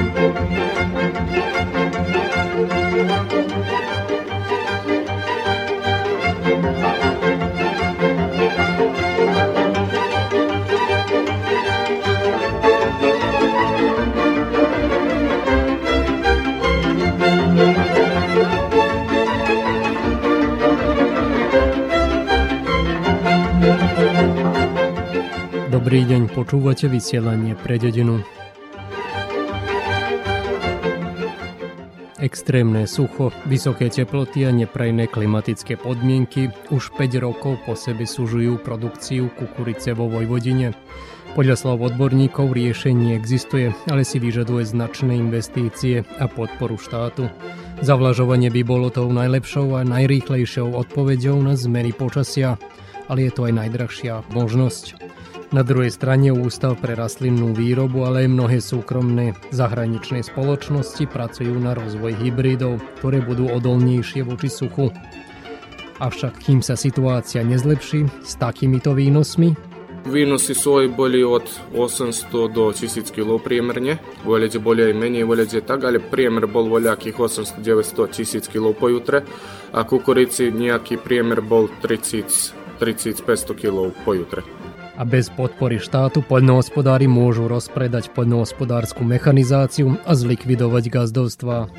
Dobrý deň, počúvate vysielanie pre dedinu. Extrémne sucho, vysoké teploty a neprajné klimatické podmienky už 5 rokov po sebe sužujú produkciu kukurice vo Vojvodine. Podľa slov odborníkov riešenie existuje, ale si vyžaduje značné investície a podporu štátu. Zavlažovanie by bolo tou najlepšou a najrýchlejšou odpoveďou na zmeny počasia, ale je to aj najdrahšia možnosť. Na druhej strane Ústav pre rastlinnú výrobu, ale aj mnohé súkromné zahraničné spoločnosti pracujú na rozvoj hybridov, ktoré budú odolnejšie voči suchu. Avšak kým sa situácia nezlepší s takýmito výnosmi? Výnosy soji boli od 800 do 1000 kg priemerne. Voľade boli aj menej, voľade tak, ale priemer bol voľakých 800, 900, 1000 kg po jutre a kukurici nejaký priemer bol 30-500 kg po jutre. A bez podpory štátu poľnohospodári môžu rozpredať poľnohospodársku mechanizáciu a zlikvidovať gazdovstvá.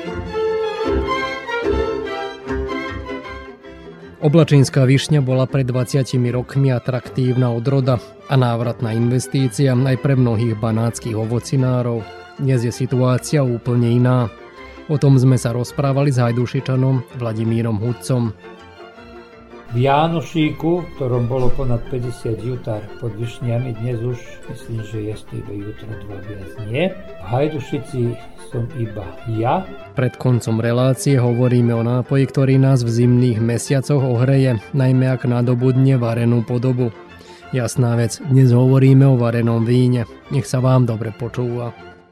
Oblačínska višňa bola pred 20 rokmi atraktívna odroda a návratná investícia aj pre mnohých banátskych ovocinárov. Dnes je situácia úplne iná. O tom sme sa rozprávali s Hajdušičanom Vladimírom Hudcom. V Jánošíku, v ktorom bolo ponad 50 jutár pod višňami, dnes už myslím, že je to iba jutra 2 viac nie. V Hajdušici som iba ja. Pred koncom relácie hovoríme o nápoji, ktorý nás v zimných mesiacoch ohreje, najmä ak nadobudne varenú podobu. Jasná vec, dnes hovoríme o varenom víne. Nech sa vám dobre počúva.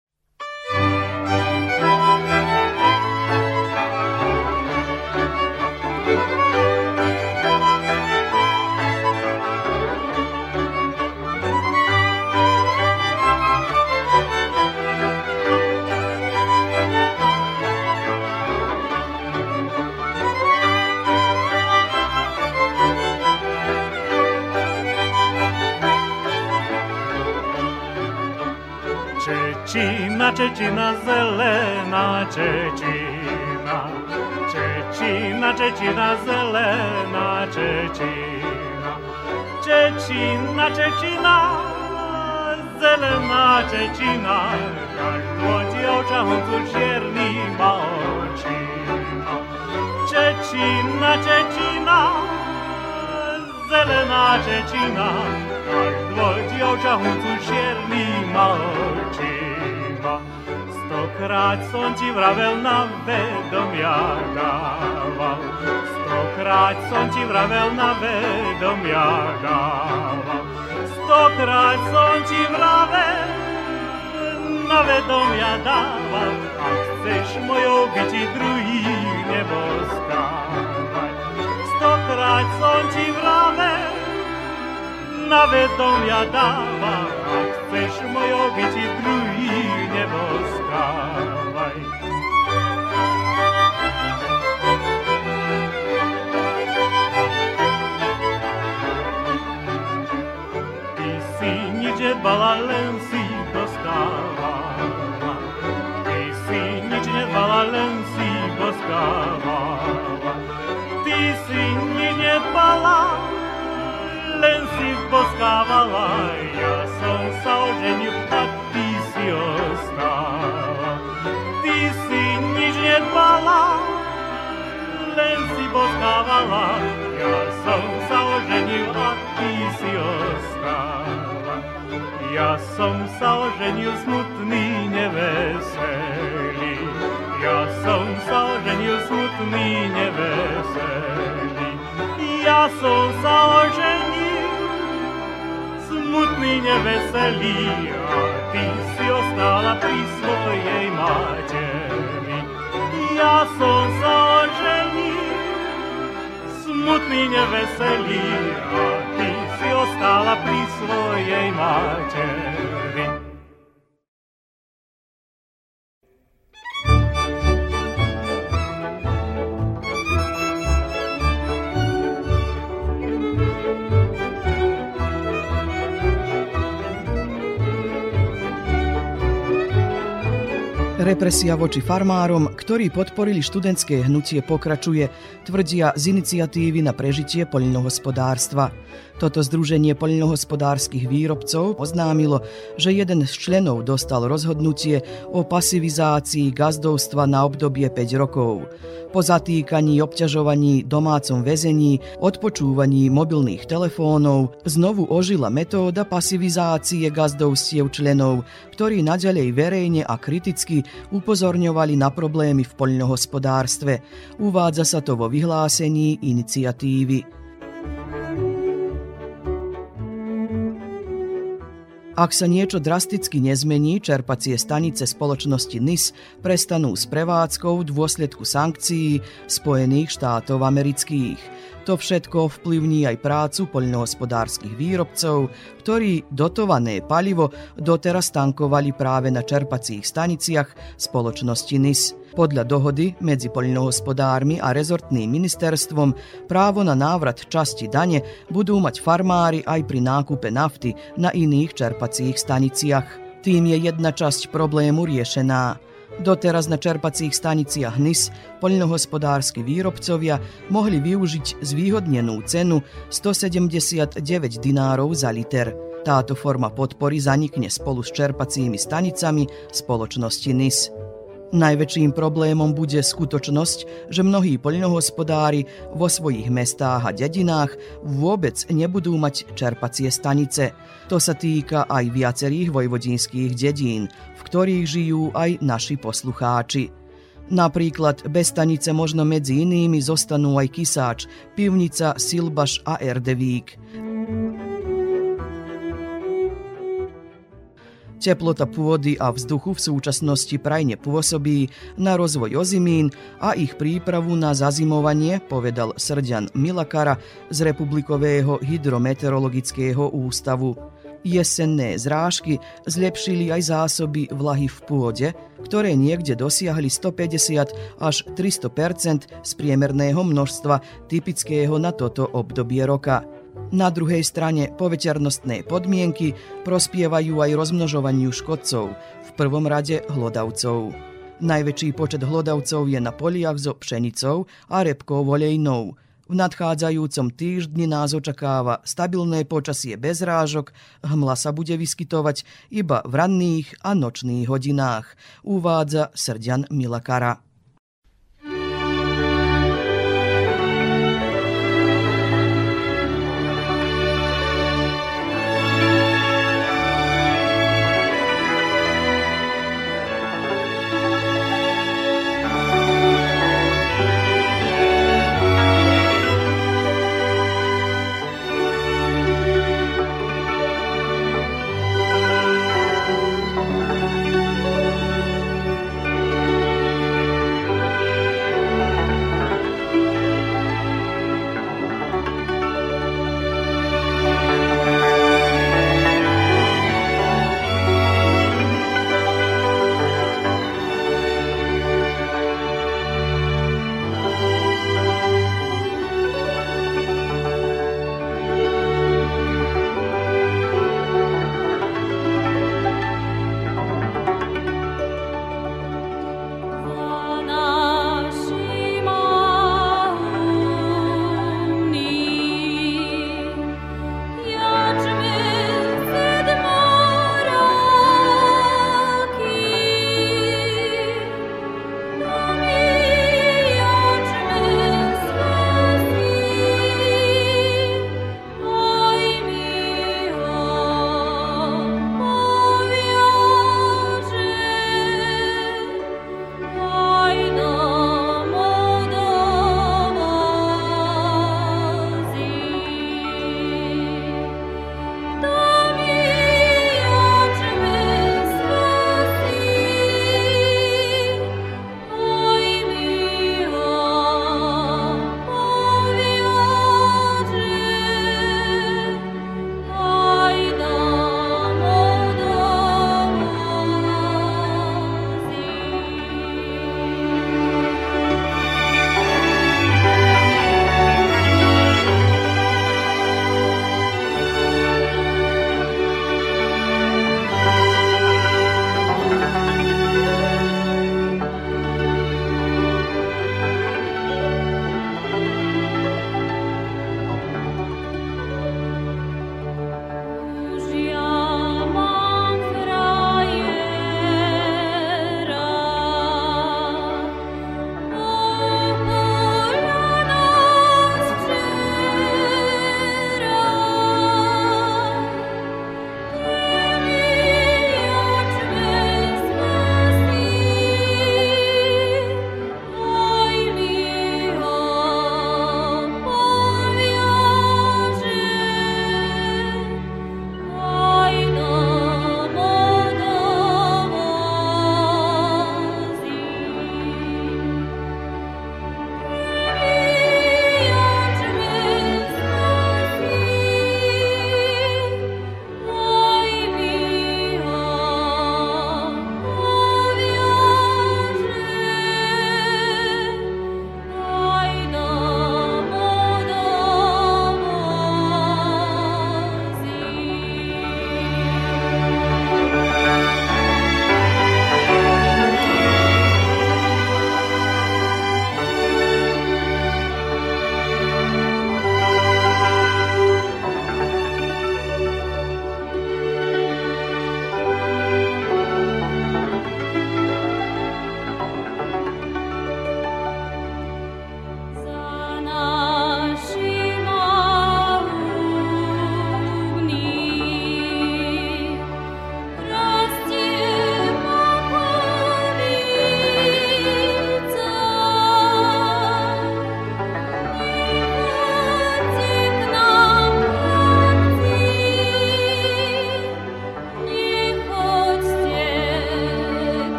Čečina, zelená Čečina, Čečina, Čečina, zelená Čečina, Čečina, Čečina, zelená Čečina, každú dievčanku čierny má očina. Čečina, Čečina, zelená Čečina, každú dievčanku čierny má očina. Stokrát som ti vravel, na vedomia dával. Stokrát som ti vravel, na vedomia dával. Stokrát som ti vravel, na vedomia dával. Ak chceš mojou byti, druhých neboskávaj. Stokrát som ti vravel, na vedomia dával. Ak chceš mojou byti, druhých neboskávaj. Ty si nič nedbala, len si dostávala. Ty si nič nedbala, len si boskávala. Ty si nič nedbala, len si boskávala. Ja som sa oženil a ty si ostala. Ty si nič nedbala, len si boskávala. Ja som sa oženil a ty si ostala. Ja som sa oženil smutný, neveselý. Ja som sa oženil smutný, neveselý. Ja som sa oženil smutný, neveselý, a ty si ostala pri svojej materi. Ja som sa oženil smutný, neveselý, a ty si ostala pri svojej materi. Represia voči farmárom, ktorí podporili študentské hnutie, pokračuje, tvrdia z iniciatívy na prežitie poľnohospodárstva. Toto združenie poľnohospodárskych výrobcov oznámilo, že jeden z členov dostal rozhodnutie o pasivizácii gazdovstva na obdobie 5 rokov. Po zatýkaní, obťažovaní, domácom väzení, odpočúvaní mobilných telefónov znovu ožila metóda pasivizácie gazdovstiev členov, ktorí naďalej verejne a kriticky upozorňovali na problémy v poľnohospodárstve. Uvádza sa to vo vyhlásení iniciatívy. Ak sa niečo drasticky nezmení, čerpacie stanice spoločnosti NIS prestanú s prevádzkou v dôsledku sankcií Spojených štátov amerických. To všetko vplyvní aj prácu poľnohospodárskych výrobcov, ktorí dotované palivo doteraz tankovali práve na čerpacích staniciach spoločnosti NIS. Podľa dohody medzi poľnohospodármi a rezortným ministerstvom právo na návrat časti dane budú mať farmári aj pri nákupe nafty na iných čerpacích staniciach. Tým je jedna časť problému riešená. Doteraz na čerpacích staniciach NIS poľnohospodárski výrobcovia mohli využiť zvýhodnenú cenu 179 dinárov za liter. Táto forma podpory zanikne spolu s čerpacími stanicami spoločnosti NIS. Najväčším problémom bude skutočnosť, že mnohí poľnohospodári vo svojich mestách a dedinách vôbec nebudú mať čerpacie stanice. To sa týka aj viacerých vojvodínskych dedín, v ktorých žijú aj naši poslucháči. Napríklad bez stanice možno medzi inými zostanú aj Kisáč, Pivnica, Silbaš a Erdevík. Teplota pôdy a vzduchu v súčasnosti prajne pôsobí na rozvoj ozimín a ich prípravu na zazimovanie, povedal Srďan Milakara z Republikového hydrometeorologického ústavu. Jesenné zrážky zlepšili aj zásoby vlahy v pôde, ktoré niekde dosiahli 150 až 300% z priemerného množstva typického na toto obdobie roka. Na druhej strane poveternostné podmienky prospievajú aj rozmnožovaniu škodcov, v prvom rade hlodavcov. Najväčší počet hlodavcov je na poliach so pšenicou a repkou olejnou. V nadchádzajúcom týždni nás očakáva stabilné počasie bez rážok, hmla sa bude vyskytovať iba v ranných a nočných hodinách, uvádza Srďan Milakara.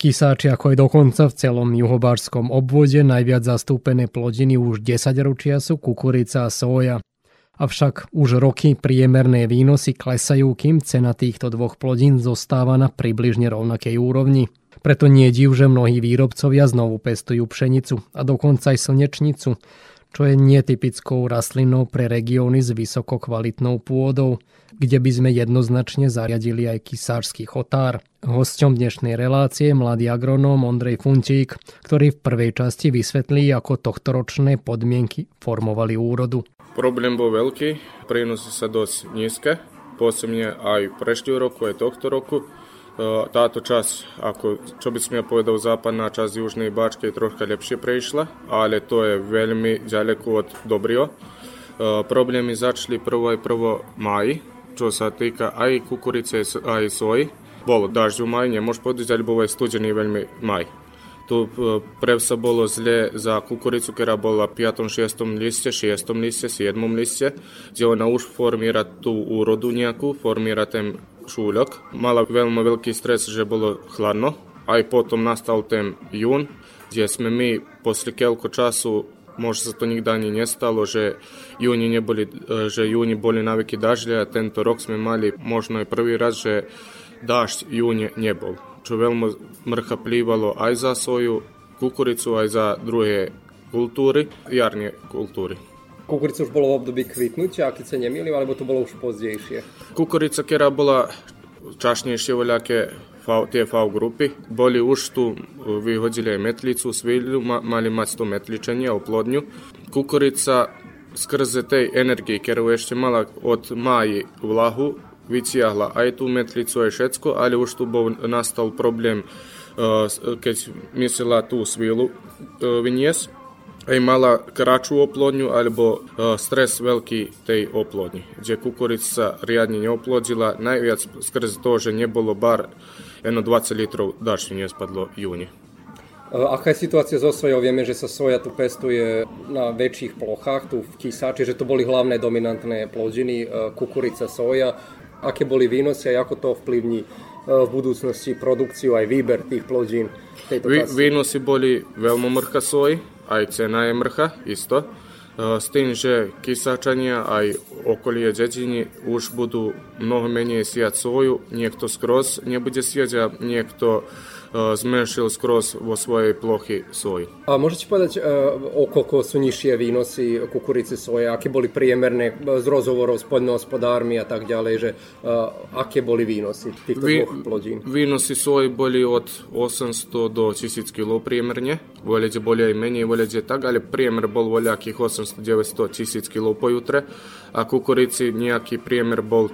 Kisáči, ako aj dokonca v celom juhobárskom obvode najviac zastúpené plodiny už 10 ročia sú kukurica a soja. Avšak už roky priemerné výnosy klesajú, kým cena týchto dvoch plodín zostáva na približne rovnakej úrovni. Preto nie je div, že mnohí výrobcovia znovu pestujú pšenicu a dokonca aj slnečnicu, čo je netypickou rastlinou pre regióny s vysokokvalitnou pôdou, kde by sme jednoznačne zariadili aj kisársky chotár. Hosťom dnešnej relácie je mladý agronóm Ondrej Funtík, ktorý v prvej časti vysvetlí, ako tohtoročné podmienky formovali úrodu. Problém bol veľký, prínosy sa dosť nízke, posebne aj prešlý roku, aj tohto roku. Táto časť, čo by som ja povedal, západná časť Južnej Bačky troška lepšie prešla, ale to je veľmi ďaleko od dobrého. Problémy začali prvo máji, čo sa týka aj kukurice, aj soji. Bolo dažď v máji, nemôžeš povedať, ale bol aj studený veľmi maj. Tu prv sa bolo zle za kukuricu, ktorá bola v 5., 6. liste, 6. liste, 7. liste, kde ona už formíra tú úrodu nejakú, formíra ten šúľok. Mala veľmi veľký stres, že bolo chladno. Aj potom nastal ten jún, kde sme my posle keľko času, možno sa to nikdy ani nestalo, že júni boli navyky dažďa a tento rok sme mali možno aj prvý raz, že dažď júni nebol. Čo veľmi mrcha plývalo aj za soju, kukuricu, aj za druhé kultúry, jarné kultúry. Kukurica už bolo v období kvitnutia, keď sa nemýlim, alebo to bolo už pozdejšie? Kukurica, ktorá bola čašnejšie voľaké tie V grupy, boli už tu vyhodili aj metlicu, svilu, mali mať to metličenie, oplodňu. Kukurica skrze tej energii, ktorú ešte mala od máji vlahu, vytiahla aj tú metlicu, aj všetko, ale už tu nastal problém, keď myslela tú svilu vyniesť, aj mala kratšiu oplodňu alebo stres veľký tej oplodni, kde kukurica sa riadne neoplodila, najviac skrze to, že nebolo bar 20 litrov dažďu nespadlo v júni. Aká je situácia so sojou? Vieme, že sa soja tu pestuje na väčších plochách, tu v Kisáči, že to boli hlavné dominantné plodiny, kukurica, soja. Aké boli výnosy a ako to vplyvní v budúcnosti produkciu aj výber tých plodín? Výnosy boli veľmi mrcha soji, aj cena je mrcha, isto. S tým, že Kisáčania aj okolie dediny už budú mnoho menej siať soju, niekto skroz nebude siať a niekto zmenšil skroz vo svojej plochy soji. A môžete povedať, okoľko sú nižšie výnosy kukurice, soje, aké boli priemerné z rozhovorov s poľnohospodármi a tak ďalej, že aké boli výnosy týchto dvoch plodín? Výnosy soji boli od 800 do 1000 kg priemerne, voľade boli aj menej, voľade tak, ale priemer bol voľakých 800-900 1000 kg po jutre a kukurici nejaký priemer bol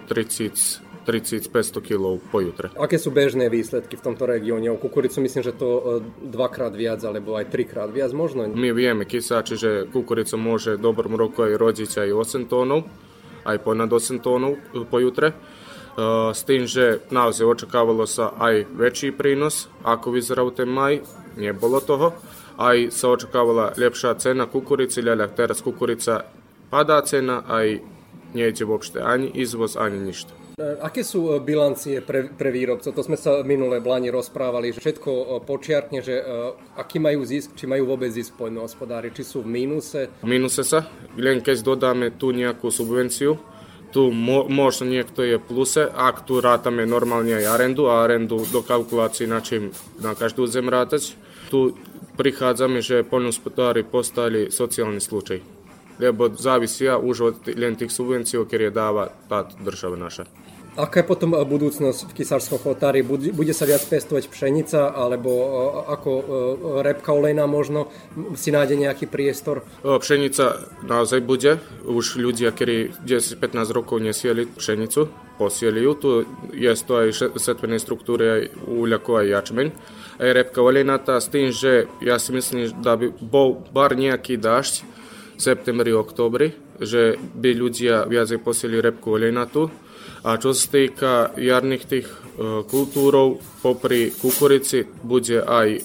30-500 kg po jutre. Aké sú bežné výsledky v tomto regióne? O kukuricu myslím, že to dvakrát viac, alebo aj trikrát viac možno? My vieme, Kisáči, že kukurica môže v dobrom roku aj rodiť aj 8 tónov, aj ponad 8 tónov po jutre. S tým, že naozaj očakávalo sa aj väčší prínos, ako vyzeral ten maj, nebolo toho. Aj sa očakávala lepšia cena kukurici, ale teraz kukurica padá cena, aj nejde vôbec ani izvoz, ani nič. Aké sú bilancie pre výrobcov? To sme sa minulé v Lani rozprávali, že všetko počiarkne, že aký majú zisk, či majú vôbec zisk poľnohospodári, či sú v mínuse? V mínuse sa, len keď dodáme tu nejakú subvenciu, tu možno niekto je v pluse, ak tu rátame normálne aj arendu a arendu do kalkulácií na každú zem rátať. Tu prichádzame, že poľnohospodári postali sociálny slučaj, lebo závisia už od len tých subvencií, ktoré dáva tá država naša. Aká je potom budúcnosť v kisárskom chotári? Bude sa viac pestovať pšenica, alebo ako repka olejná možno? Si nájde nejaký priestor? Pšenica naozaj bude. Už ľudia, ktorí 10-15 rokov nesieli pšenicu, posieli ju. Tu je to aj setvenej štruktúry, aj úľako, aj jačmeň. Aj repka olejnatá s tým, že ja si myslím, da by bol bar nejaký dažď v septembri, oktobri, že by ľudia viacej posieli repku olejnatú. A čo sa týka jarných tých kultúrov, popri kukurici bude aj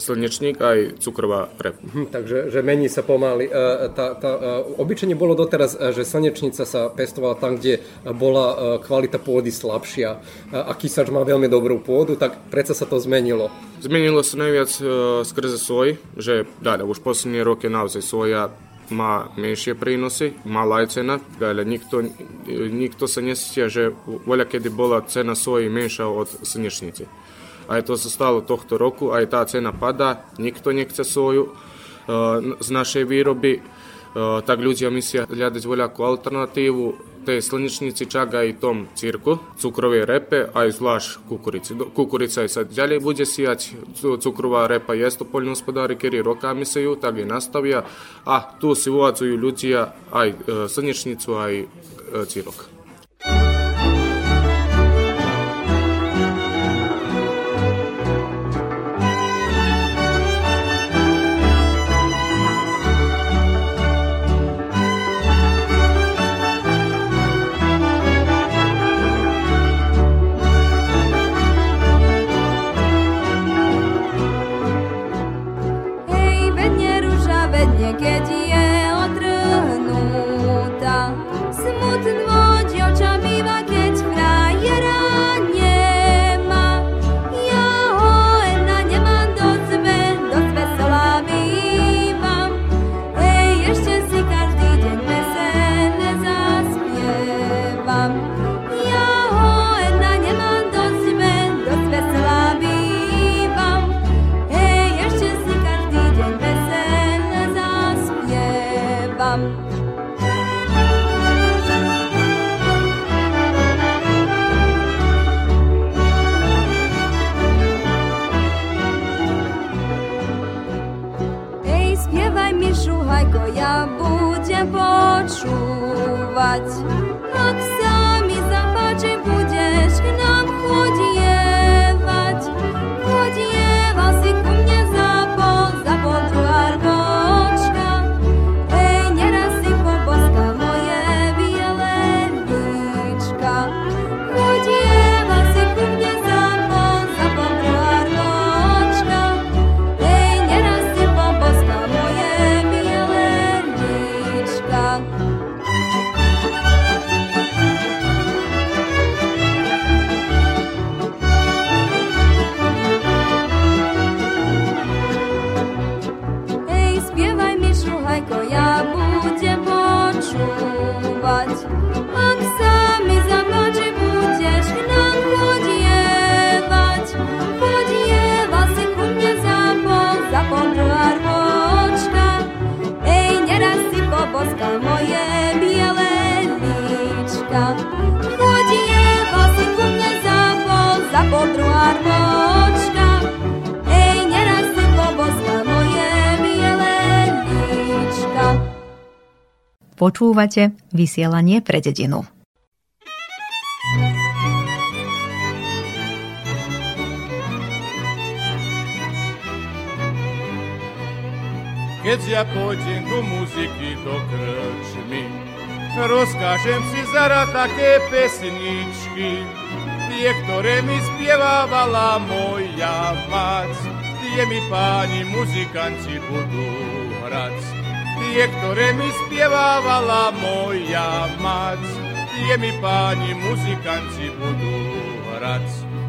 slnečník aj cukrová repa. Takže že mení sa pomaly. Obyčajne bolo doteraz, že slnečnica sa pestovala tam, kde bola kvalita pôdy slabšia a kysač má veľmi dobrú pôdu, tak predsa sa to zmenilo. Zmenilo sa najviac skrze soj, že už posledné roky naozaj soja má menšie prínosy, malá je cena, ale nikto sa nestia, že voľa kedy bola cena soji menšia od slnečnice. Aj to sa stalo tohto roku, aj tá cena padá, nikto nechce soju z našej výroby, tak ľudia myslia hľadať voľakú alternatívu tej slnečnici, čak aj tom cirku, cukrovej repe, aj zvlášť kukurici. Kukurica sa ďalej bude sijať, cukrová repa je to poľnohospodári, ktorí rokami sejú, tak je nastavia a tu si uvádzajú ľudia aj slnečnicu, aj cirok. Keď je odtrhnutá, smutno dievča býva, keď frajera nemá. Ja ho nemám dosť veselá bývam. Ešte si každý deň veselé zaspievam. Ja ho nemám dosť veselá bývam. Ešte si každý deň spievaj mi, šuhajko, ja budem počúvať. Ak sa mi zapáči, budeš k nám chodievať. Chodieval si ku mne za pol druharbočka. Neraz si poboska moje biele líčka. Chodieval si ku mne za pol druharbočka. Neraz si poboska moje biele líčka. Spievaj mi, šuhajko, ja budem počúvať. Ak sa mi zapáči, budeš k nám chodievať. Chodieval si ku mne za pol druharbočka. Neraz si poboska moje biele líčka. Chodieval si ku mne za pol druharbočka. Neraz si poboska moje biele líčka. Počúvate vysielanie pre dedinu. Keď ja pôjdem ku muziky do krčmy, rozkážem si zarad také pesničky, tie, ktoré mi spievávala moja mať. Tie mi páni muzikanti budú hrať. Tie, ktoré mi spievávala moja mať. Tie mi páni muzikanti budú hrať.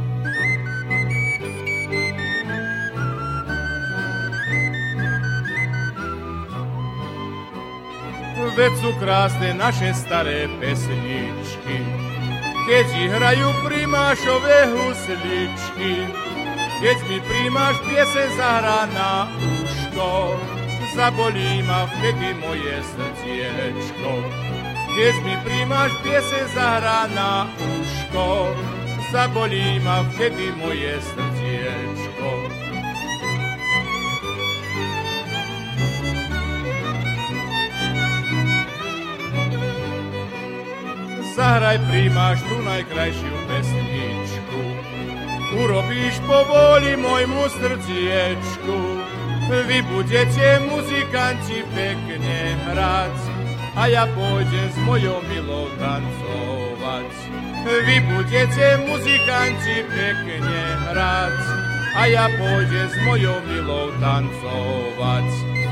Veď sú krásne naše staré pesničky, keď ich hrajú primášové husličky. Keď mi primáš piese zahrá na uško, zabolí ma vtedy moje srdiečko. Keď mi primáš piese zahrá na uško, zabolí ma vtedy moje srdiečko. Zahraj, primáš tú najkrajšiu pesničku, urobíš povoli môjmu srdiečku. Vy budete muzikanti pekne hrať a ja pôjdem s mojou milou tancovať. Vy budete muzikanti pekne hrať a ja pôjde s mojou milou tancovať.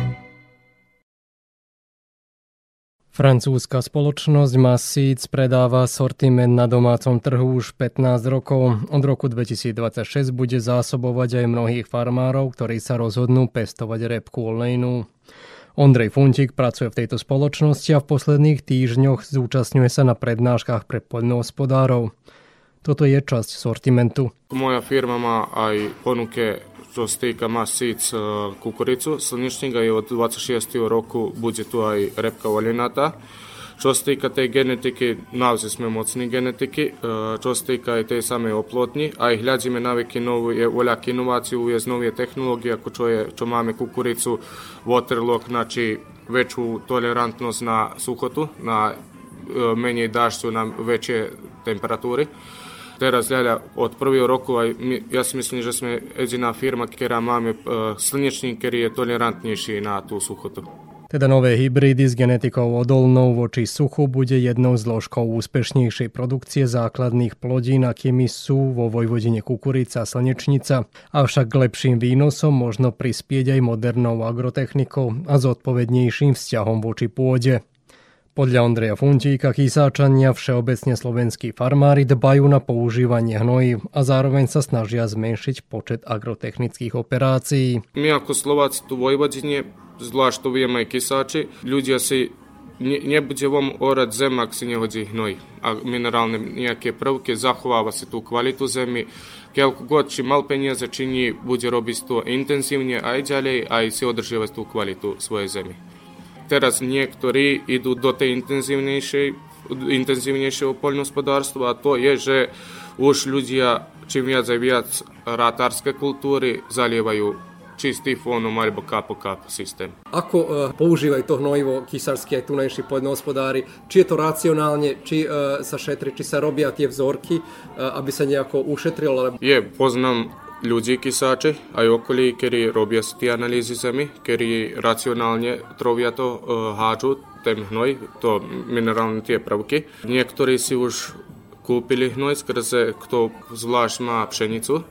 Francúzska spoločnosť Massíc predáva sortiment na domácom trhu už 15 rokov. Od roku 2026 bude zásobovať aj mnohých farmárov, ktorí sa rozhodnú pestovať repku olejnú. Ondrej Funtík pracuje v tejto spoločnosti a v posledných týždňoch zúčastňuje sa na prednáškach pre poľnohospodárov. Toto je časť sortimentu. Moja firma má aj ponuke čo se týka Massíc kukuricu slnečnika i od 26. roku bude tu aj repka oljenata. Čo se týka tej genetiky, naozaj sme mocní genetiky, čo se týka aj tej samej oplotni, aj hľadíme navyky novú, je voľak inováciu, je novie technológie, ako čo máme kukuricu, waterlock, znači veću tolerantnosť na suchotu, na menej dažďu, na veće temperatúry. Teraz od prvého roku, ja si myslím, že sme jediná firma, ktorá máme slnečník, ktorý je tolerantnejší na tú suchotu. Teda nové hybridy s genetikou odolnou voči suchu bude jednou zložkou úspešnejšej produkcie základných plodín, akými sú vo Vojvodine kukurica a slnečnica. Avšak k lepším výnosom možno prispieť aj modernou agrotechnikou a zodpovednejším vzťahom voči pôde. Podľa Ondreja Funtíka Kysáčania všeobecne slovenskí farmári dbajú na používanie hnojív a zároveň sa snažia zmenšiť počet agrotechnických operácií. My ako Slováci tu v Vojvodine, zvlášť to vieme aj Kysáči, ľudia si nebude vám orať zem, ak si nehodí hnoj a minerálne nejaké prvky, zachováva si tú kvalitu zemi. Koľko god, či mal peniaze, či nie, bude robiť to intenzívne aj ďalej, aj si održívať tú kvalitu svojej zemi. Teraz niektorí idú do tej intenzívnejšieho poľnohospodárstva a to je, že už ľudia čím viac a viac ratárske kultúry zalievajú čistý fónom alebo kap systém. Ako používajú to hnojivo kysárske aj tunajší poľnohospodári? Či je to racionálne, či sa šetri, či sa robia tie vzorky, aby sa nejako ušetrilo? Poznám ľudí kysáči aj okolí, ktorí robia si tie analýzy zemi, ktorí racionálne trovia to, hádžu ten hnoj, to minerálne tie prvky. Niektorí si už kúpili hnoj skrze, kto zvlášť má pšenicu.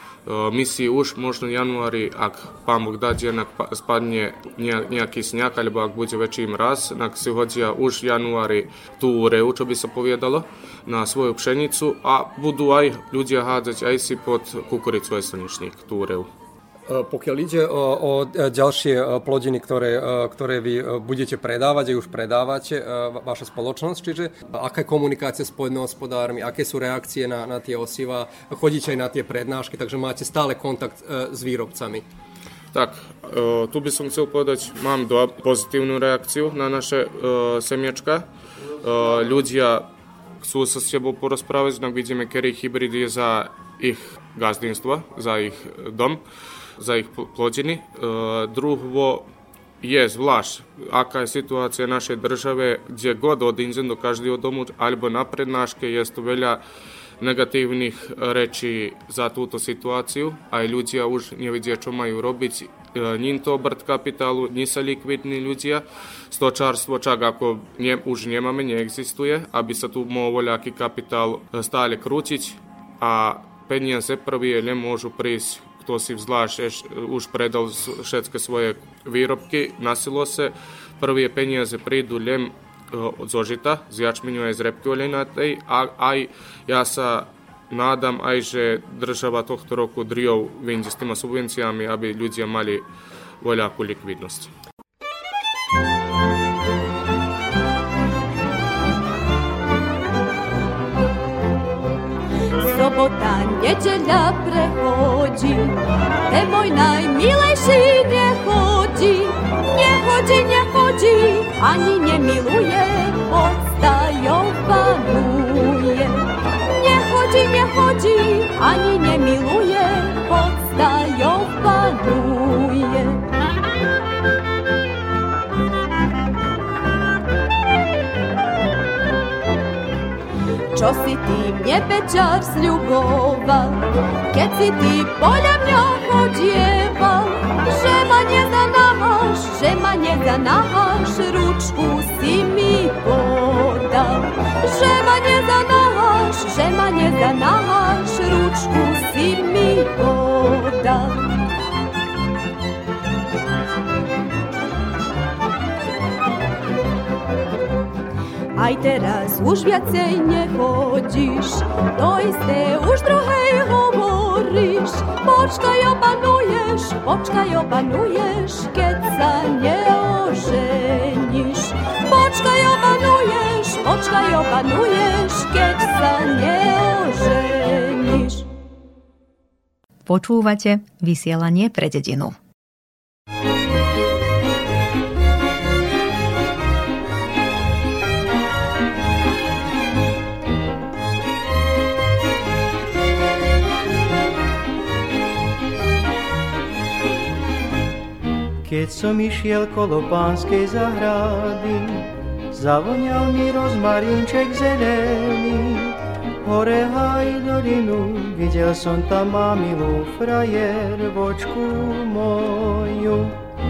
My si už možno v januári, ak pán Boh dá, ak spadne nejaký sňah, alebo ak bude väčší mraz, tak si hodia už v januári tú ureu, čo by sa povedalo, na svoju pšenicu a budú aj ľudia hádzať aj si pod kukuricu aj slnečník, tú ureu. Pokiaľ ide o ďalšie plodiny, ktoré vy budete predávať a už predávate, vaša spoločnosť, čiže aká je komunikácia s poľnohospodármi, aké sú reakcie na tie osiva, chodíte aj na tie prednášky, takže máte stále kontakt s výrobcami. Tak, tu by som chcel povedať, mám pozitívnu reakciu na naše semiačka. Ľudia chcú sa s tebou porozprávať, tak vidíme, ktorý hybrid je za ich gazdinstvo, za ich dom, za ich plodiny. Drugo je zvlášť, aká je situácia našej države, kde god odídem do každého domu, alebo na prednáške je to veľa negatívnych rečí za túto situáciu. Aj ľudia už nevedia, čo majú robiť. Ni to obrt kapitálu, ni sa likvidní ľudia. Stočárstvo čak ako už nemáme, neexistuje, aby sa tu mohol voľaký kapitál stále krútiť a peniaze prvie nemôžu prísť. Kto si zvlášť už predal všetky svoje výrobky, nasilo sa, prvé peniaze prídu len zo žita, z jačmeňu aj z repky olejnatej a aj ja sa nádam aj, že država tohto roku driov vyjde s týma subvenciami, aby ľudia mali voľakú likvidnosť. Sobota, nedeľa prechodí, te môj najmilejší nechodí, ani nemiluje, podstajou panuje. Nechodí, ani nemiluje, podstajou panuje. Čo si ty mne Pečar sľuboval, keď si ty poľa mňa chodieval, že ma nezanáš, ručku si mi podal. Že ma nezanáš, ručku si mi podal. aj teraz už viacej nechodíš, to isté už druhej hovoríš. Počkaj, opanuješ, keď sa neoženíš. Počkaj, opanuješ, keď sa neoženíš. Počúvate vysielanie pre dedinu. Keď som išiel kolo Pánskej záhrady, zavoňal mi rozmarínček zelený. Hore haj dolinu, videl som tam mamilu, frajervočku moju.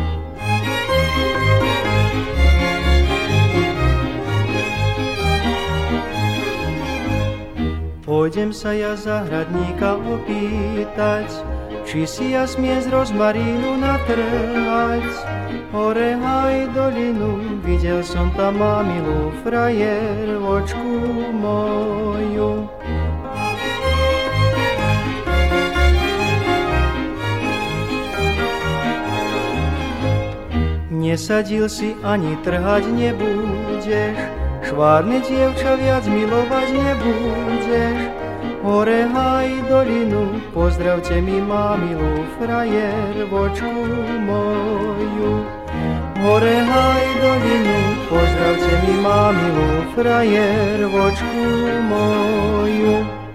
Pôjdem sa ja záhradníka opýtať, či si ja smie z rozmarínu natrhať. Hore haj dolinu, videl som tam mamilu, frajervočku moju. Nesadil si ani trhať nebudeš, švárne dievča viac milovať nebudeš. Hore haj dolinu, pozdravte mi mamilu, frajervočku moju. Hore haj dolinu, pozdravte mi mamilu, frajervočku moju.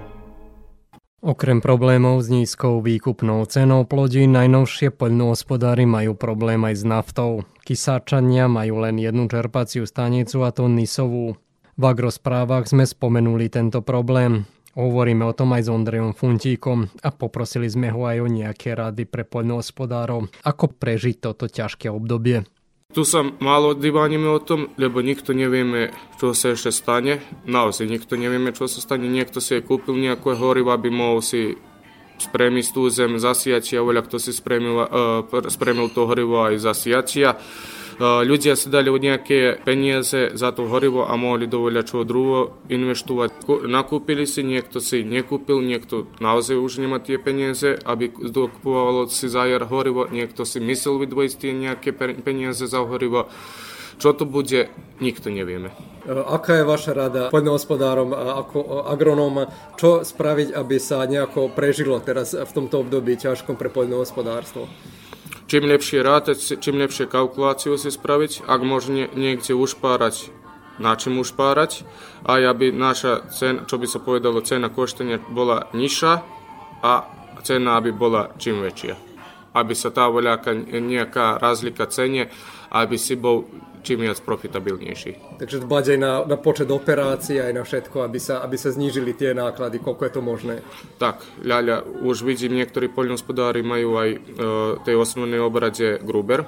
Okrem problémov s nízkou výkupnou cenou plodín, najnovšie poľnohospodári majú problém aj s naftou. Kysáčania majú len jednu čerpaciu stanicu, a to Nisovú. V agrosprávach sme spomenuli tento problém. Hovoríme o tom aj s Ondrejom Funtíkom a poprosili sme ho aj o nejaké rady pre poľnohospodárov, ako prežiť toto ťažké obdobie. Tu sa málo dívánime o tom, lebo nikto nevieme, čo sa ešte stane. Naozaj nikto nevieme, čo sa stane. Niekto si je kúpil nejaké horivo, aby mohol si spremiť tú zem, zasijatia, voľa kto si spremil to horivo aj zasijatia. Ľudia si dali nejaké peniaze za to horivo a mohli dovoľať čo drugo investovať. Nakúpili si, niekto si nekúpil, niekto naozaj už nemá tie peniaze, aby dokupovalo si za jar horivo, niekto si myslel vydvojiť tie nejaké peniaze za horivo. Čo to bude, nikto nevieme. Aká je vaša rada poľnohospodárom a ako agronóm, čo spraviť, aby sa nejako prežilo teraz v tomto období ťažkom pre poľnohospodárstvo? Čím lepšie rátať, čím lepšie kalkuláciu si spraviť, ak môže niekde ušpárať, na čím ušpárať, a aby naša cena, čo by sa povedalo, cena koštenia bola nižšia a cena aby bola čím väčšia. Aby sa tá voľaká nejaká razlika cene, aby si bol čím viac profitabilnejší. Takže dbať aj na počet operácií, aj na všetko, aby sa znížili tie náklady, koľko je to možné. Tak, ľaľa, už vidím, niektorí poľnohospodári majú aj tej osnovnej obrade gruber,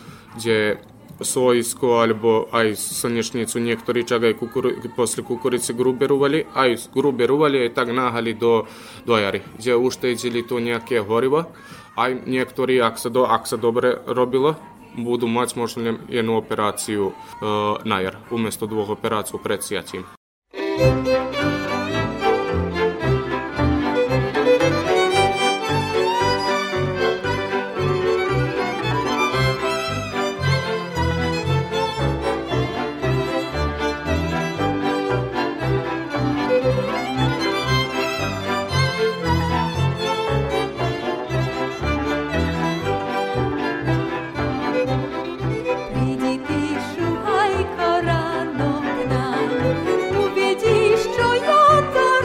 kde sojisko alebo aj slnečnicu niektorí čak aj posle kukurice gruberovali, aj tak náhali do jary, kde už tejdzili to nejaké horivo, aj niektorí, ak sa dobre robilo, budú mať možno jednu operáciu na jar, umjesto 2 operácií pred sijatím. Čo ja to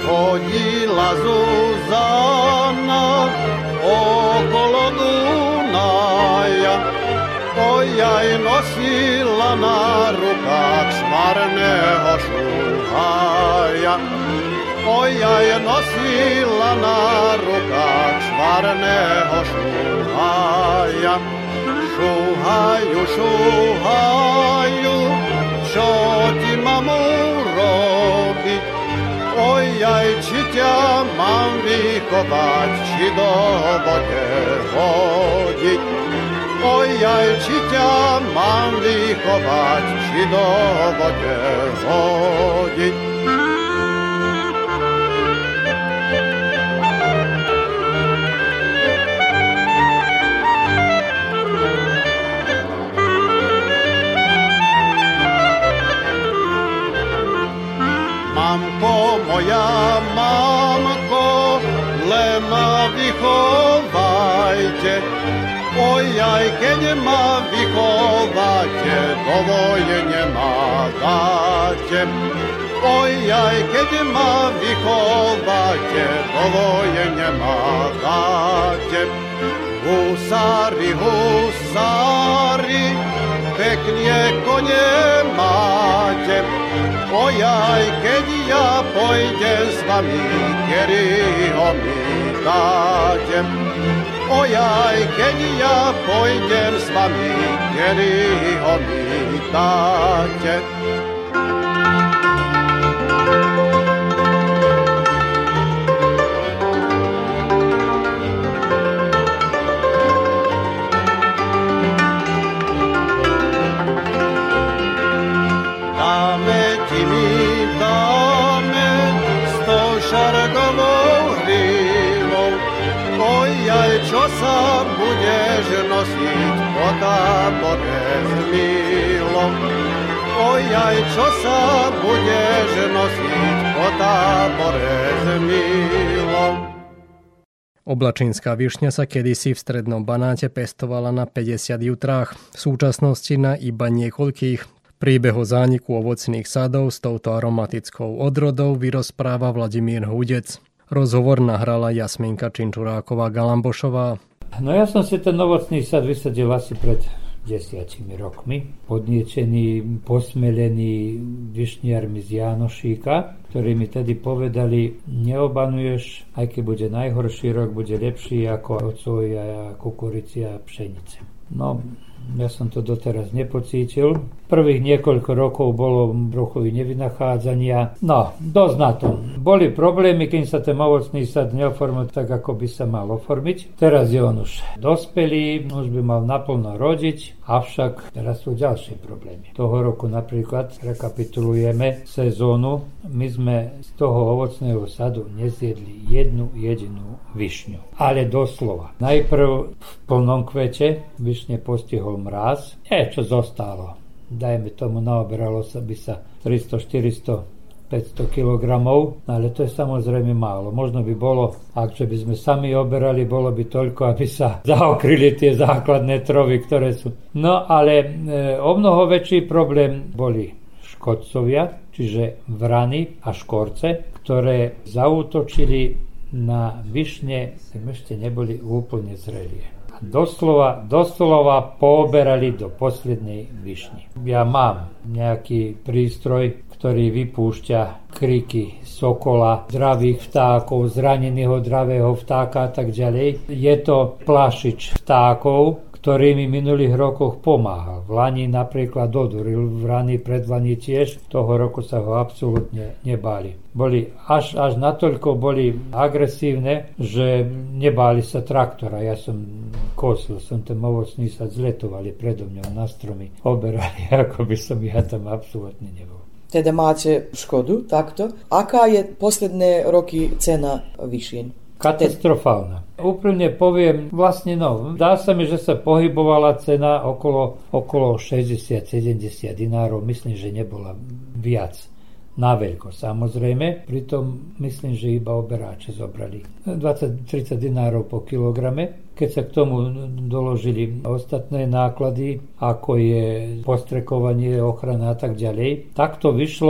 chodila Zuzana okolo Dunaja, ojaj nosila na rukách šmarného šuhaja. Ojaj nosila na rukách šmarného šuhaja. Šuhaju, šuhaju, čo ti mám urobiť? Ojaj, či ťa mám vychovať, či do vode hodiť? Ojaj, či ťa mám vychovať, či do vode hodiť? Mamko, moja mamko, len ma vychovajte. Ojaj, keď ma vychováte, do vojne ma dáte. Ojaj, keď ma vychováte, do vojne ma dáte. Husári, husári, pekne kone máte. Ojaj, keď ja pôjdem s vami, kedy ho mi dáte. Ojaj, keď ja pôjdem s vami, kedy ho mi dáte. Čo sa budeš nosiť po tábore s milom? Ojaj, čo sa budeš nosiť po tábore s milom? Oblačínska višňa sa kedysi v Strednom Banáte pestovala na 50 jutrách, v súčasnosti na iba niekoľkých. Príbeh o zániku ovocných sadov s touto aromatickou odrodou vyrozpráva Vladimír Hudec. Rozhovor nahrala Jasminka Činčuráková-Galambošová. No ja som si ten ovocný sad vysadil asi pred 10 rokmi. Podniečený, posmelený višniarmi z Jánošíka, ktorí mi tedy povedali, neobanuješ, aj keď bude najhorší rok, bude lepší ako od soja, kukurici a pšenice. No, ja som to doteraz nepocítil. Prvých niekoľko rokov bolo bruchový nevynachádzania. No, dosť na to. Boli problémy, keď sa ten ovocný sad neoformil tak, ako by sa mal oformiť. Teraz je on už dospelý, už by mal naplno rodiť, avšak teraz sú ďalšie problémy. Toho roku napríklad rekapitulujeme sezónu. My sme z toho ovocného sadu nezjedli jednu jedinú višňu. Ale doslova. Najprv v plnom kvete višne postihol mráz. Čo zostalo? Dajme tomu, naoberalo sa by sa 300, 400, 500 kg, ale to je samozrejme málo. Možno by bolo, ak by sme sami oberali, bolo by toľko, aby sa zaokryli tie základné trovy, ktoré sú. No ale o mnoho väčší problém boli škodcovia, čiže vrany a škorce, ktoré zaútočili na višne, ešte neboli úplne zrelie. Doslova pooberali do poslednej višne. Ja mám nejaký prístroj, ktorý vypúšťa kriky sokola, zdravých vtákov, zraneného dravého vtáka a tak ďalej. Je to plášič vtákov, ktorý mi v minulých rokoch pomáhal. V lani napríklad doduril, v rani predlani tiež, toho roku sa ho absolútne nebáli. Boli až natoľko boli agresívne, že nebáli sa traktora. Ja som kosil, som ten ovocný sad zletovali predo mňou na stromy, oberali, ako by som ja tam absolútne nebol. Teda máte škodu, takto. Aká je posledné roky cena višien? Katastrofálna. Úprimne poviem, vlastne dá sa mi, že sa pohybovala cena okolo 60-70 dinárov, myslím, že nebola viac. Na veľko, samozrejme, pritom myslím, že iba oberáče zobrali 20-30 dinárov po kilograme. Keď sa k tomu doložili ostatné náklady, ako je postrekovanie, ochrana a tak ďalej, tak to vyšlo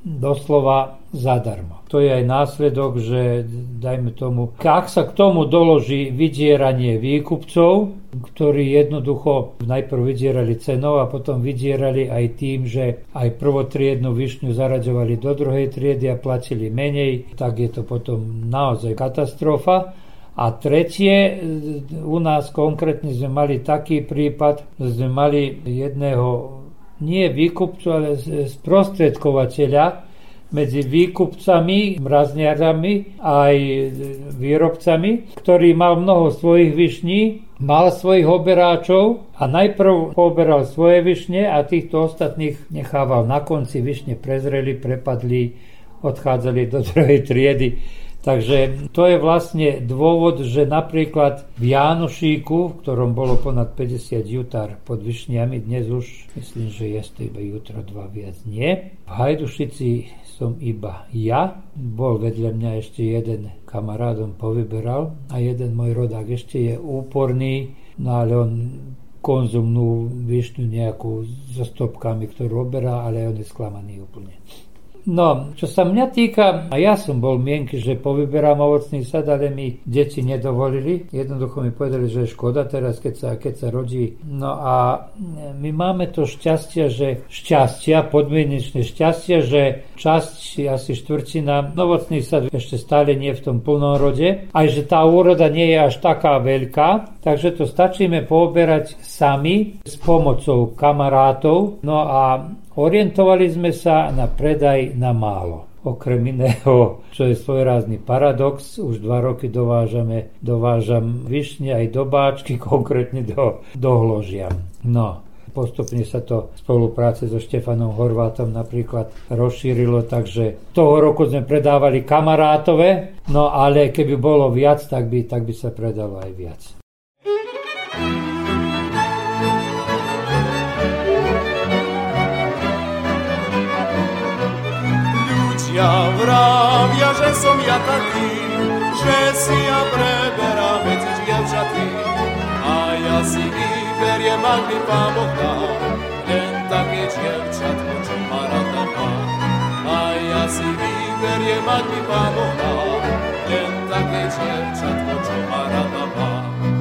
doslova zadarmo. To je aj následok, že dajme tomu, ak sa k tomu doloží vydieranie výkupcov, ktorí jednoducho najprv vydierali cenou a potom vydierali aj tým, že aj prvotriednu višňu zaraďovali do druhej triedy a platili menej, tak je to potom naozaj katastrofa. A tretie, u nás konkrétne sme mali taký prípad, že sme mali jedného nie výkupcu, ale sprostredkovateľa medzi výkupcami, mrazniarami aj výrobcami, ktorý mal mnoho svojich višní, mal svojich oberáčov a najprv poberal svoje višne a týchto ostatných nechával na konci, višne prezreli, prepadli, odchádzali do druhej triedy. Takže to je vlastne dôvod, že napríklad v Jánošíku, v ktorom bolo ponad 50 jutár pod višňami, dnes už myslím, že je to iba jutra 2 viac nie. V Hajdušici som iba ja, bol vedľa mňa ešte jeden kamarádom povyberal a jeden môj rodák ešte je úporný, no ale on konzumnú višňu nejakú so stopkami, ktorú oberá, ale on je sklamaný úplne. No, čo sa mňa týka, a ja som bol mienky, že povyberám ovocný sad, ale mi deti nedovolili. Jednoducho mi povedali, že je škoda teraz, keď sa rodí. No a my máme to podmienečné šťastia, že časť, asi štvrtina, ovocný sad ešte stále nie v tom plnom rode. Aj že tá úroda nie je až taká veľká, takže to stačíme pooberať sami s pomocou kamarátov. No a orientovali sme sa na predaj na málo. Okrem iného, čo je svojrázny paradox, už 2 roky dovážam višne aj do Báčky, konkrétne do Hložian. No, postupne sa to v spolupráci so Štefanom Horvátom napríklad rozšírilo, takže toho roku sme predávali kamarátové, no ale keby bolo viac, tak by sa predalo aj viac. Ja vravia, že som ja taký, že si ja preberám medzi dievčaty. A ja si vyberiem, ak mi Pán Boh dá, len také dievčatko, čo ma rada má. A ja si vyberiem, ak mi Pán Boh dá, len také dievčatko, čo ma rada má.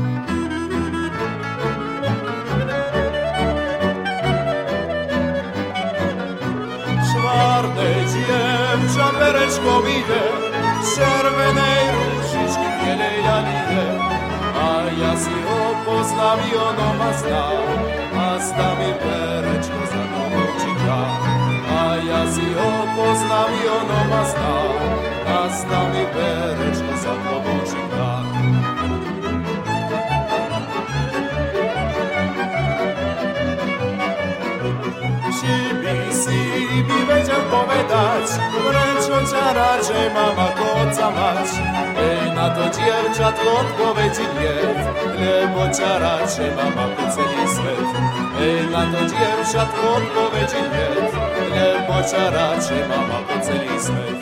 Čvarné dievča berečko vyjde, z červenej rušičky bielej ľalíde. A ja si ho poznám i ono ma zná, a zdá mi berečko za novočíka. A ja si ho poznám i ono ma zná, a zdá mi berečko za novočíka. Či by si vedel povedať, prečo ťa radšej mám ako otca mať? Ej, na to dievčatko odpovedzi nie, lebo ťa radšej mám ako celý svet. Ej, na to dievčatko odpovedzi nie, lebo ťa radšej mám ako celý svet.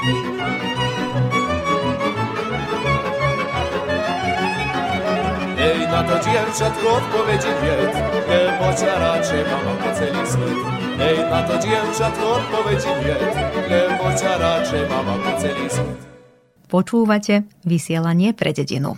Ej, na to dievčatko odpovedzi nie, lebo ťa radšej mám ako celý svet. Ej, na to dievčatko odpovedzi nie, lebo ťa radšej mám ako celý svet. Počúvate vysielanie pre dedinu.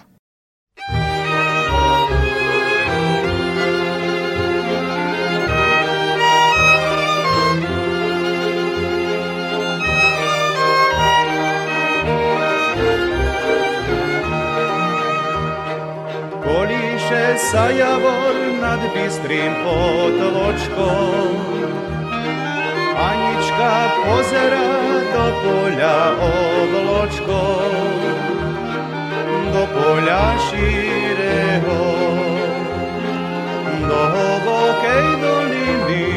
Kolíše sa javor nad bystrým potločkom, Anička pozerá do poľa obločkom, do poľa šíreho, do hlbokej doliny.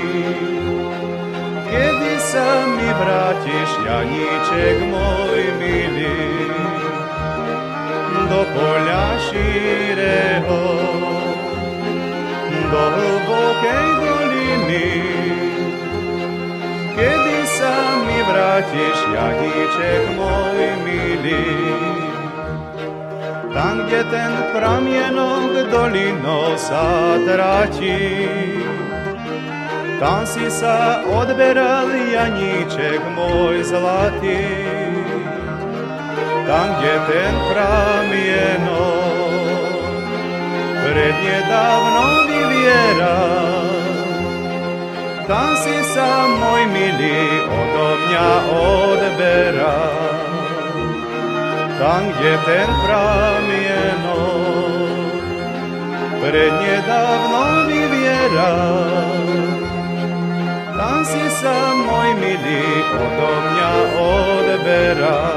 Kedy sa mi vrátiš, Janíček môj milý, do poľa šíreho, do hlbokej doliny. Kedy sa mi vrátiš, Janíček môj milý? Tam, kde ten pramienok dolinou sa tráti, Tam si sa odberal, Janíček môj zlatý, tam, kde ten pramienok prednedávno vyvieral. Tam si sa, môj milý, odo mňa odberal. Tam, kde ten pramienok prednedávno vyvieral. Tam si sa, môj milý, odo mňa odberal.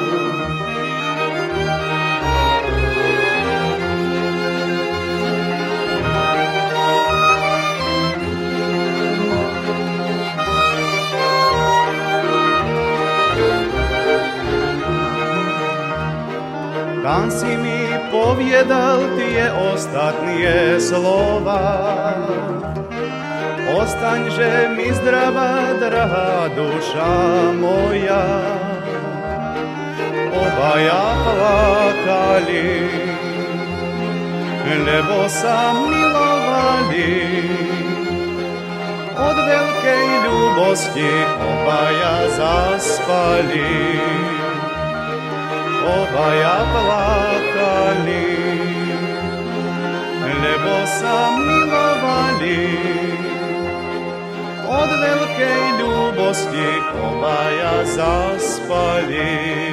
Tam si mi povedal tie ostatnie slova. Ostaň, že mi zdravá, drahá duša moja. Obaja plakali, lebo sa milovali. Od veľkej ľúbosti obaja zaspali. Obaja plakali, lebo sa milovali. Od veľkej ľúbosti obaja zaspali.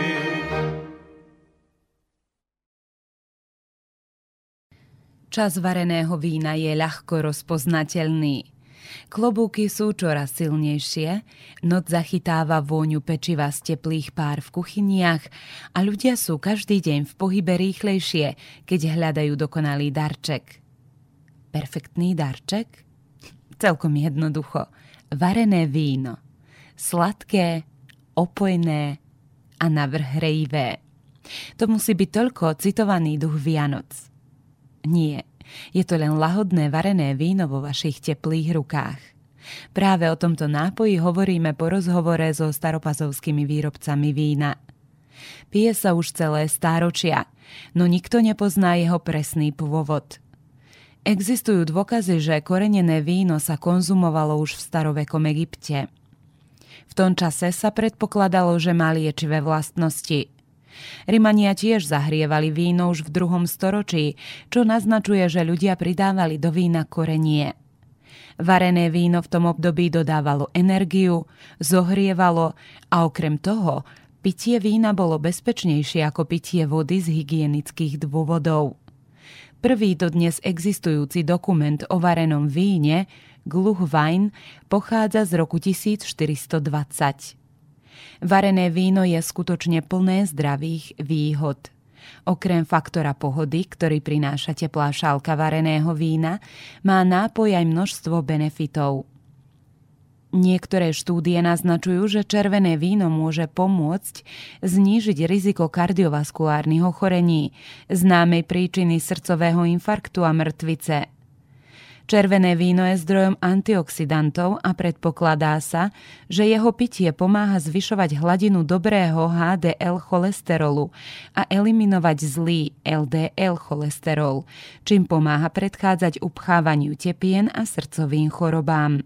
Čas vareného vína je ľahko rozpoznateľný. Klobúky sú čoraz silnejšie, noc zachytáva vôňu pečiva z teplých pár v kuchyniach a ľudia sú každý deň v pohybe rýchlejšie, keď hľadajú dokonalý darček. Perfektný darček? Celkom jednoducho. Varené víno. Sladké, opojné a navrch hrejivé. To musí byť toľko citovaný duch Vianoc. Nie. Je to len lahodné varené víno vo vašich teplých rukách. Práve o tomto nápoji hovoríme po rozhovore so staropazovskými výrobcami vína. Pije sa už celé stáročia, no nikto nepozná jeho presný pôvod. Existujú dôkazy, že korenené víno sa konzumovalo už v starovekom Egypte. V tom čase sa predpokladalo, že má liečivé vlastnosti. Rimania tiež zahrievali víno už v 2. storočí, čo naznačuje, že ľudia pridávali do vína korenie. Varené víno v tom období dodávalo energiu, zohrievalo a okrem toho pitie vína bolo bezpečnejšie ako pitie vody z hygienických dôvodov. Prvý dodnes existujúci dokument o varenom víne, Gluhwein, pochádza z roku 1420. Varené víno je skutočne plné zdravých výhod. Okrem faktora pohody, ktorý prináša teplá šálka vareného vína, má nápoj aj množstvo benefitov. Niektoré štúdie naznačujú, že červené víno môže pomôcť znížiť riziko kardiovaskulárnych ochorení, známej príčiny srdcového infarktu a mŕtvice. Červené víno je zdrojom antioxidantov a predpokladá sa, že jeho pitie pomáha zvyšovať hladinu dobrého HDL cholesterolu a eliminovať zlý LDL cholesterol, čím pomáha predchádzať upchávaniu tepien a srdcovým chorobám.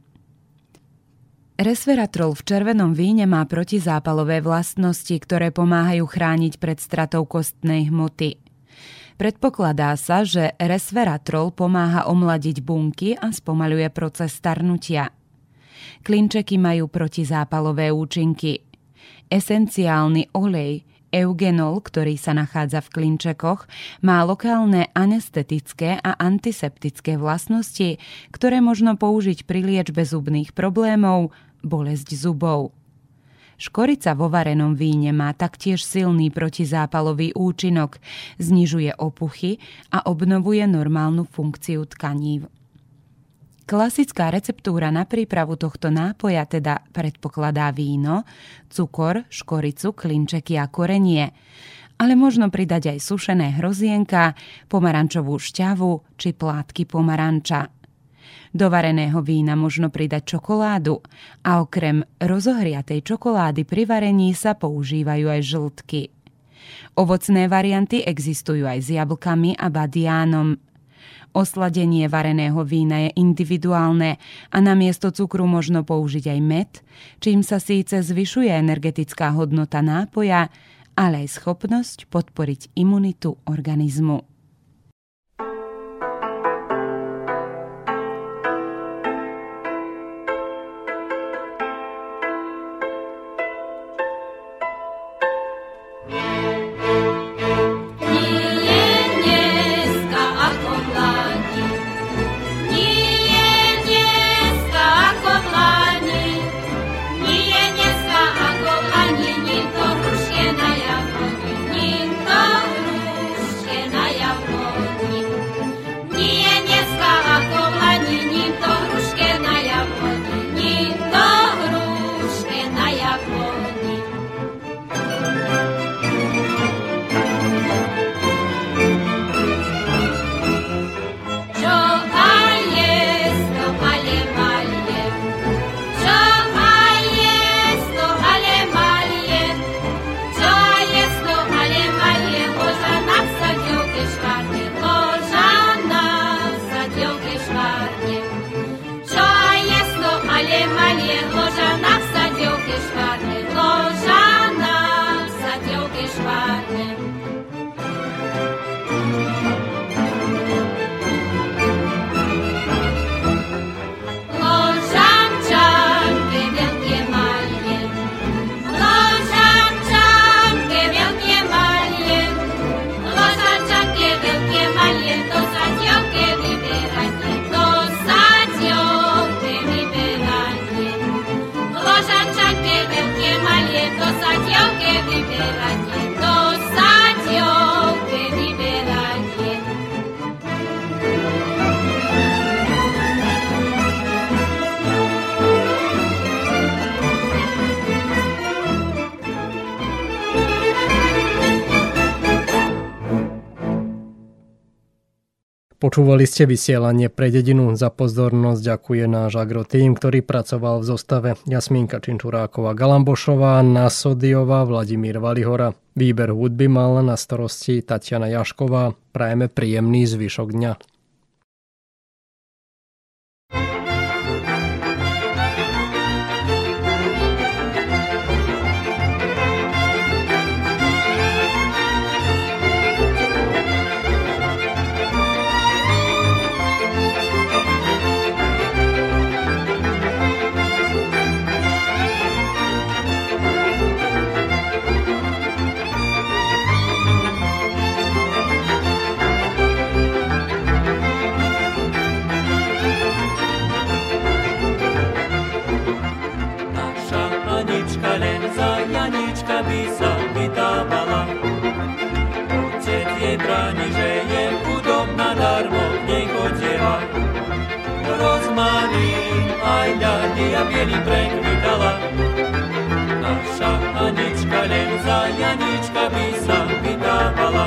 Resveratrol v červenom víne má protizápalové vlastnosti, ktoré pomáhajú chrániť pred stratou kostnej hmoty. Predpokladá sa, že resveratrol pomáha omladiť bunky a spomaľuje proces starnutia. Klinčeky majú protizápalové účinky. Esenciálny olej eugenol, ktorý sa nachádza v klinčekoch, má lokálne anestetické a antiseptické vlastnosti, ktoré možno použiť pri liečbe zubných problémov, bolesť zubov. Škorica vo varenom víne má taktiež silný protizápalový účinok, znižuje opuchy a obnovuje normálnu funkciu tkanív. Klasická receptúra na prípravu tohto nápoja teda predpokladá víno, cukor, škoricu, klinčeky a korenie, ale možno pridať aj sušené hrozienka, pomarančovú šťavu či plátky pomaranča. Do vareného vína možno pridať čokoládu a okrem rozohriatej čokolády pri varení sa používajú aj žltky. Ovocné varianty existujú aj s jablkami a badiánom. Osladenie vareného vína je individuálne a namiesto cukru možno použiť aj med, čím sa síce zvyšuje energetická hodnota nápoja, ale aj schopnosť podporiť imunitu organizmu. Počúvali ste vysielanie pre dedinu. Za pozornosť ďakuje náš agrotím, ktorý pracoval v zostave Jasmínka Činčuráková Galambošová, Nasodiová, Vladimír Valihora. Výber hudby mal na starosti Tatiana Jašková. Prajeme príjemný zvyšok dňa. A bielý prekvitala. Naša Anička len za Janička by sa vydávala.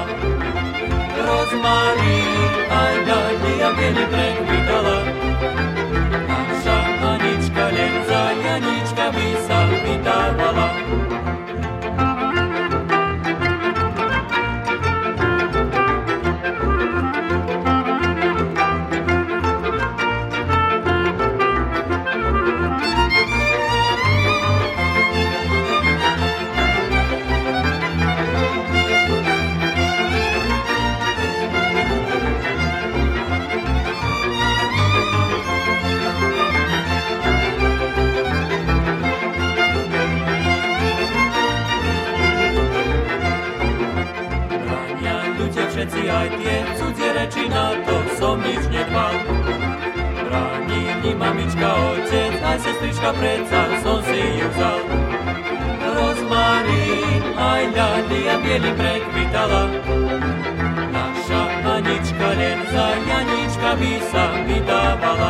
Rozmarín aj ľadí a bielý prekvitala. Naša Anička len za Janička by sa vydávala. Aj tie cudzie reči, na to som nič nedbal. Bránili mamička, otec, aj sestrička, predsa som si ju vzal. Rozmarín aj ľady a biely prekvitala. Naša Anička len za Janička by sa vydávala.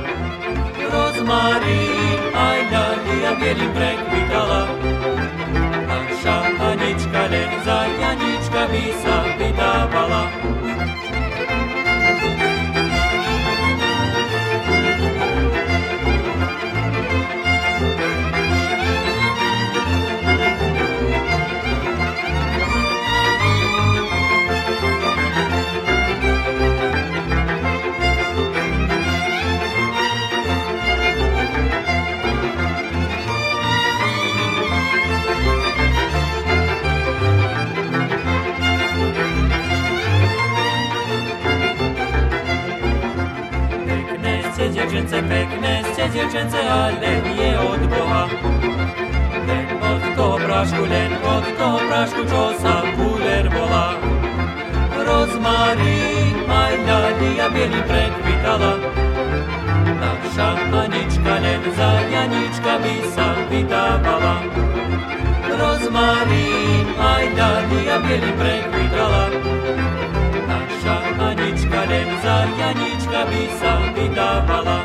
Rozmarín aj ľady a biely prekvitala. Naša Anička len za Janička by sa vydávala. dievčence pekné, ste dievčence, ale nie od Boha. Len od toho prášku, čo sa puder volá. Rozmarín, aj ľadia bielý prekvitala. Naša Anička len za Janička by sa vydávala. Rozmarín, aj ľadia bielý prekvitala. Naša Anička len za Janička by sa vydávala.